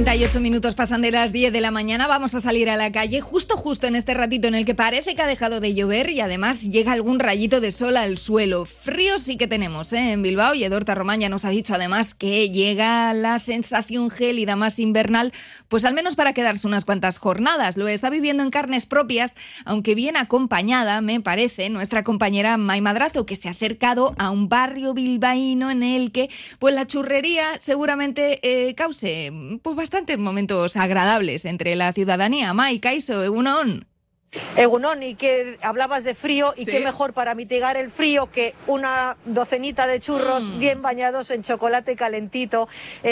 38 minutos pasan de las 10 de la mañana, vamos a salir a la calle justo en este ratito en el que parece que ha dejado de llover y además llega algún rayito de sol al suelo. Frío sí que tenemos, en Bilbao, y Edorta Román ya nos ha dicho además que llega la sensación gélida más invernal, pues al menos para quedarse unas cuantas jornadas. Lo está viviendo en carnes propias, aunque bien acompañada, me parece, nuestra compañera Mai Madrazo, que se ha acercado a un barrio bilbaíno en el que pues la churrería seguramente cause pues bastantes momentos agradables entre la ciudadanía. Mai, Kaiso, Egunon. Egunon, y que hablabas de frío, y ¿Sí? qué mejor para mitigar el frío que una docenita de churros bien bañados en chocolate calentito,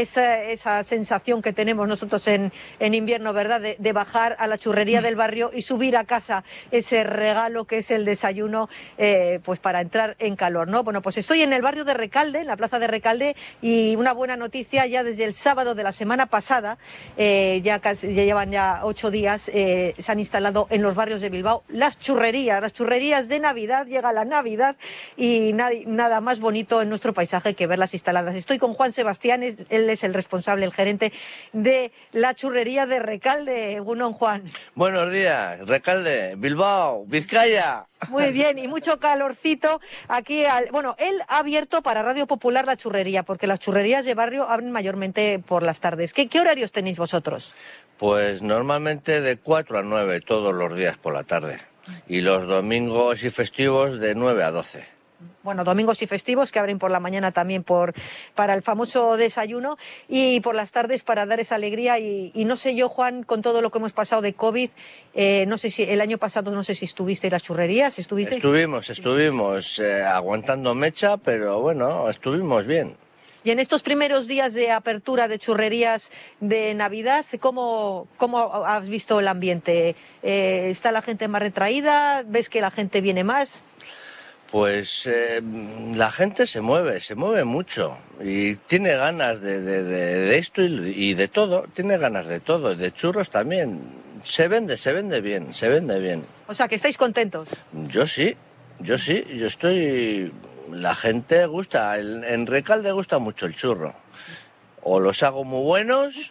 esa sensación que tenemos nosotros en invierno, ¿verdad? De bajar a la churrería del barrio y subir a casa ese regalo que es el desayuno, pues para entrar en calor, ¿no? Bueno, pues estoy en el barrio de Recalde, en la plaza de Recalde, y una buena noticia: ya desde el sábado de la semana pasada, ya llevan 8 días, se han instalado en los barrios de Bilbao las churrerías de Navidad. Llega la Navidad y nada más bonito en nuestro paisaje que verlas instaladas. Estoy con Juan Sebastián, él es el responsable, el gerente de la churrería de Recalde. Egunon, Juan. Buenos días, Recalde, Bilbao, Vizcaya. Muy bien, y mucho calorcito aquí. Bueno, él ha abierto para Radio Popular la churrería, porque las churrerías de barrio abren mayormente por las tardes. ¿Qué horarios tenéis vosotros? Pues normalmente de 4 a 9 todos los días por la tarde. Y los domingos y festivos de 9 a 12. Bueno, domingos y festivos que abren por la mañana también para el famoso desayuno, y por las tardes para dar esa alegría. Y no sé yo, Juan, con todo lo que hemos pasado de COVID, no sé si el año pasado, no sé si estuviste en las churrerías, ¿estuviste? Estuvimos aguantando mecha, pero bueno, estuvimos bien. Y en estos primeros días de apertura de churrerías de Navidad, ¿cómo has visto el ambiente? ¿Está la gente más retraída? ¿Ves que la gente viene más? Pues la gente se mueve mucho y tiene ganas de esto y de todo, tiene ganas de todo, de churros también. Se vende bien. O sea, que estáis contentos. Yo sí, yo estoy... La gente gusta, en Recalde gusta mucho el churro. O los hago muy buenos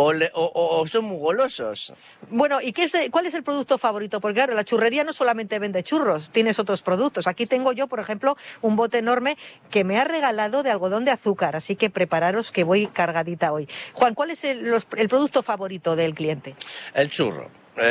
o son muy golosos. Bueno, ¿y cuál es el producto favorito? Porque claro, la churrería no solamente vende churros, tienes otros productos. Aquí tengo yo, por ejemplo, un bote enorme que me ha regalado de algodón de azúcar, así que prepararos que voy cargadita hoy. Juan, ¿cuál es el producto favorito del cliente? El churro.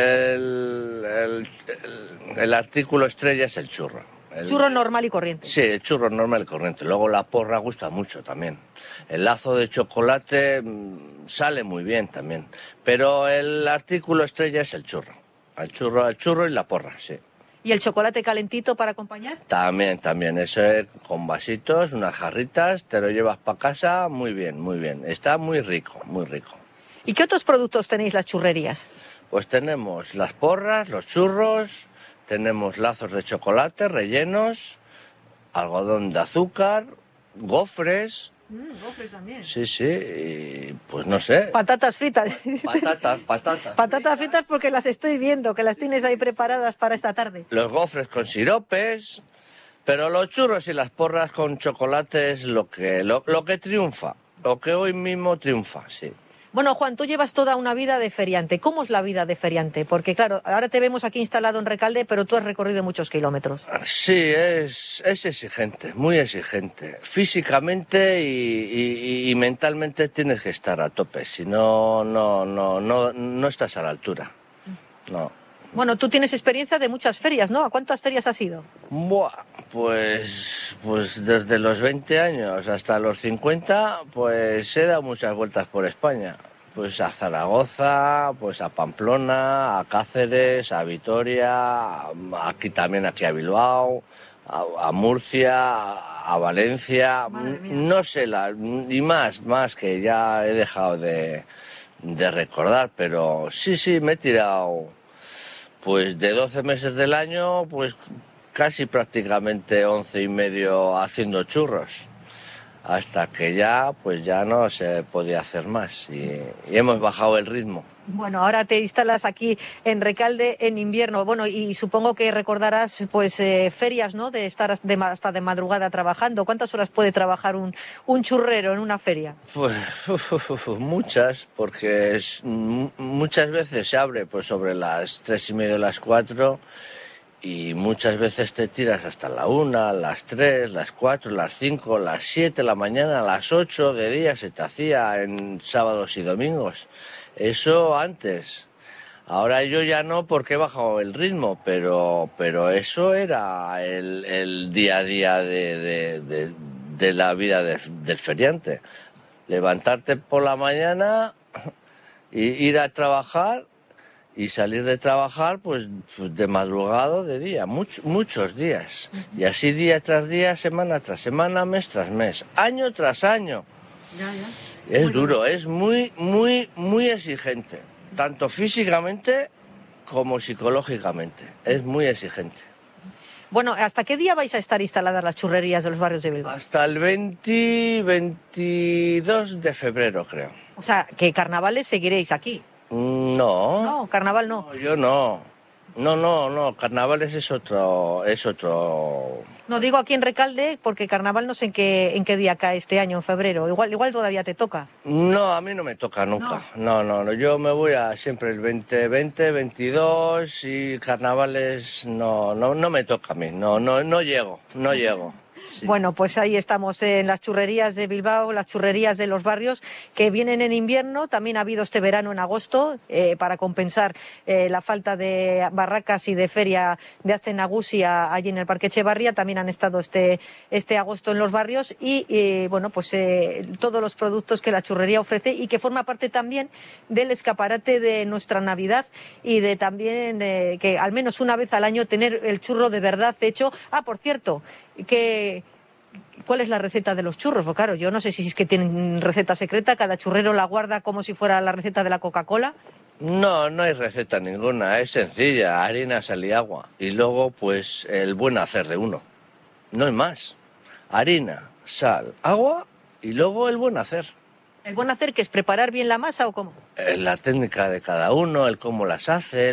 El artículo estrella es el churro. Churro normal y corriente. Sí, el churro normal y corriente. Luego la porra gusta mucho también. El lazo de chocolate sale muy bien también. Pero el artículo estrella es el churro. El churro y la porra, sí. ¿Y el chocolate calentito para acompañar? También. Eso con vasitos, unas jarritas, te lo llevas para casa, muy bien. Está muy rico. ¿Y qué otros productos tenéis las churrerías? Pues tenemos las porras, los churros... Tenemos lazos de chocolate rellenos, algodón de azúcar, gofres. Gofres también. Sí, y pues no sé. Patatas fritas. Patatas. Patatas fritas porque las estoy viendo, que las tienes ahí preparadas para esta tarde. Los gofres con siropes, pero los churros y las porras con chocolate es lo que triunfa, lo que hoy mismo triunfa, sí. Bueno, Juan, tú llevas toda una vida de feriante. ¿Cómo es la vida de feriante? Porque, claro, ahora te vemos aquí instalado en Recalde, pero tú has recorrido muchos kilómetros. Sí, es exigente, muy exigente. Físicamente y mentalmente tienes que estar a tope, si no estás a la altura. No. Bueno, tú tienes experiencia de muchas ferias, ¿no? ¿A cuántas ferias has ido? Buah, pues desde los 20 años hasta los 50, pues he dado muchas vueltas por España. Pues a Zaragoza, pues a Pamplona, a Cáceres, a Vitoria, aquí a Bilbao, a Murcia, a Valencia, no sé, y más que ya he dejado de recordar, pero sí, me he tirado... Pues de 12 meses del año, pues casi prácticamente 11 y medio haciendo churros. hasta que ya pues ya no se podía hacer más y hemos bajado el ritmo. Bueno, ahora te instalas aquí en Recalde en invierno. Bueno, y supongo que recordarás pues ferias, ¿no? De estar hasta de madrugada trabajando. ¿Cuántas horas puede trabajar un churrero en una feria? Pues muchas, porque muchas veces se abre pues sobre las 3:30, las 4, y muchas veces te tiras hasta la 1, las 3, las 4, las 5, las 7 de la mañana, las 8 de día se te hacía en sábados y domingos. Eso antes. Ahora yo ya no, porque he bajado el ritmo, pero eso era el día a día de la vida del feriante. Levantarte por la mañana, ir a trabajar y salir de trabajar pues de madrugada, de día, muchos días. Y así día tras día, semana tras semana, mes tras mes, año tras año. Ya. Es duro, es muy, muy, muy exigente, tanto físicamente como psicológicamente. Es muy exigente. Bueno, ¿hasta qué día vais a estar instaladas las churrerías de los barrios de Bilbao? Hasta el 22 de febrero, creo. O sea, que carnavales seguiréis aquí. No. No, carnaval no. No, yo no. No, carnavales es otro. No, digo aquí en Recalde porque carnaval no sé en qué día cae este año, en febrero. Igual todavía te toca. No, a mí no me toca nunca. No. Yo me voy a siempre el 20, 22 y carnavales no me toca a mí. No llego. Sí. Bueno, pues ahí estamos en las churrerías de Bilbao, las churrerías de los barrios que vienen en invierno. También ha habido este verano en agosto para compensar la falta de barracas y de feria de Astenagusia allí en el Parque Echevarría. También han estado este agosto en los barrios y bueno, pues todos los productos que la churrería ofrece y que forma parte también del escaparate de nuestra Navidad y de también que al menos una vez al año tener el churro de verdad hecho. Por cierto, ¿cuál es la receta de los churros? Porque claro, yo no sé si es que tienen receta secreta, cada churrero la guarda como si fuera la receta de la Coca-Cola. No hay receta ninguna, es sencilla, harina, sal y agua. Y luego, pues, el buen hacer de uno. No hay más. Harina, sal, agua y luego el buen hacer. ¿El buen hacer que es preparar bien la masa o cómo? La técnica de cada uno, el cómo las hace,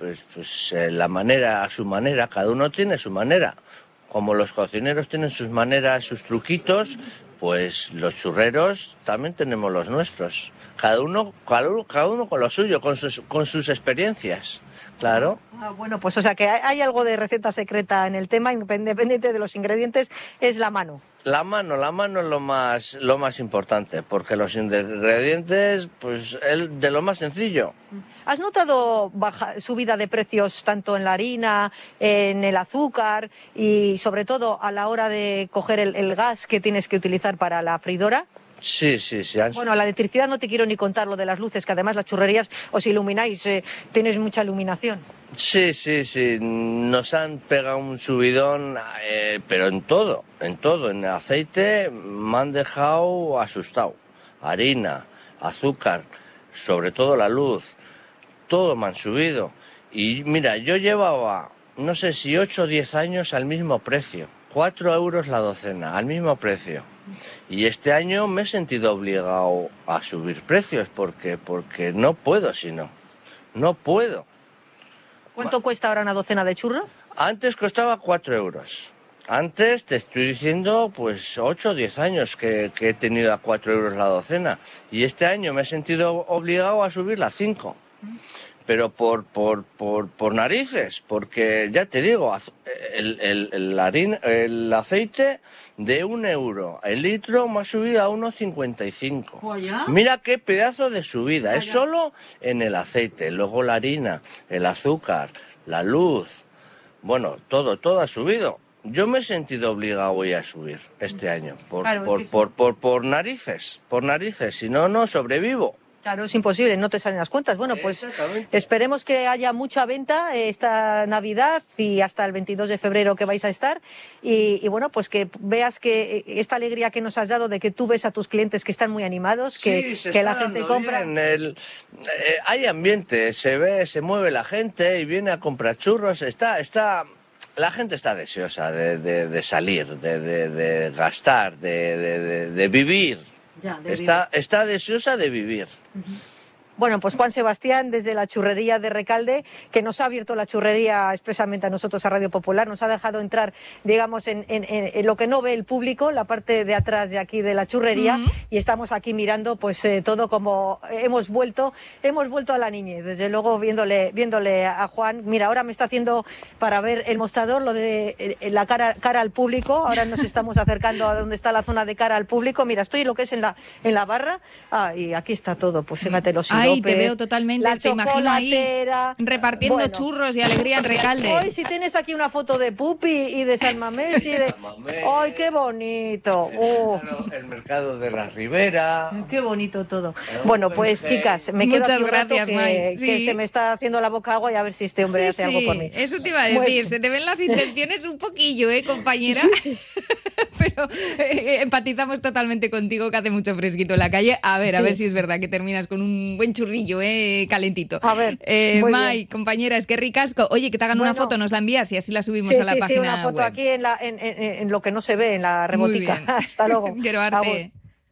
la manera, a su manera, cada uno tiene su manera. Como los cocineros tienen sus maneras, sus truquitos, pues los churreros también tenemos los nuestros. Cada uno con lo suyo, con sus experiencias, claro. Bueno, pues o sea que hay algo de receta secreta en el tema, independiente de los ingredientes, es la mano. La mano es lo más importante, porque los ingredientes, pues de lo más sencillo. ¿Has notado subida de precios tanto en la harina, en el azúcar y sobre todo a la hora de coger el gas que tienes que utilizar para la freidora? Sí. Bueno, la electricidad no te quiero ni contar lo de las luces, que además las churrerías os ilumináis, tienes mucha iluminación. Sí, nos han pegado un subidón, pero en todo, en el aceite me han dejado asustado. Harina, azúcar, sobre todo la luz, todo me han subido. Y mira, yo llevaba, no sé si 8 o 10 años al mismo precio, 4 euros la docena, al mismo precio. Y este año me he sentido obligado a subir precios porque no puedo, no puedo. ¿Cuánto cuesta ahora una docena de churros? Antes costaba 4 euros. Antes te estoy diciendo pues 8 o 10 años que he tenido a 4 euros la docena. Y este año me he sentido obligado a subirla a 5. Pero por narices, porque ya te digo, el aceite de 1 euro, el litro me ha subido a 1,55. ¿Oye? Mira qué pedazo de subida, es solo en el aceite, luego la harina, el azúcar, la luz, bueno, todo ha subido. Yo me he sentido obligado hoy a subir este año, por narices, si no sobrevivo. Claro, es imposible, no te salen las cuentas. Bueno, pues esperemos que haya mucha venta esta Navidad y hasta el 22 de febrero que vais a estar. Y bueno, pues que veas que esta alegría que nos has dado de que tú ves a tus clientes que están muy animados, que la gente compra. Hay ambiente, se mueve la gente y viene a comprar churros. La gente está deseosa de salir, de gastar, de vivir. Ya, de Está deseosa de vivir. Bueno, pues Juan Sebastián, desde la churrería de Recalde, que nos ha abierto la churrería expresamente a nosotros, a Radio Popular, nos ha dejado entrar, digamos, en lo que no ve el público, la parte de atrás de aquí de la churrería, y estamos aquí mirando pues todo como hemos vuelto a la niñez, desde luego viéndole a Juan. Mira, ahora me está haciendo para ver el mostrador, lo de la cara al público, ahora nos estamos acercando a donde está la zona de cara al público. Mira, estoy lo que es en la barra, y aquí está todo, pues fíjate los Ay, te veo totalmente, te imagino ahí repartiendo churros y alegría en Recalde. Hoy si tienes aquí una foto de Pupi y de San Mamés y de... ¡Ay, qué bonito! El mercado de la Ribera. ¡Qué bonito todo! Bueno, pues chicas, me quedo aquí un rato que se me está haciendo la boca agua y a ver si este hombre hace algo por mí. Eso te iba a decir, se te ven las intenciones un poquillo, compañera. Pero empatizamos totalmente contigo, que hace mucho fresquito en la calle. A ver si es verdad que terminas con un buen churrillo, calentito. A ver, Mai, compañera, es que ricasco. Oye, que te hagan una foto, nos la envías y así la subimos a la página una foto web. aquí en lo que no se ve, en la rebotica. Hasta luego. Quiero arte.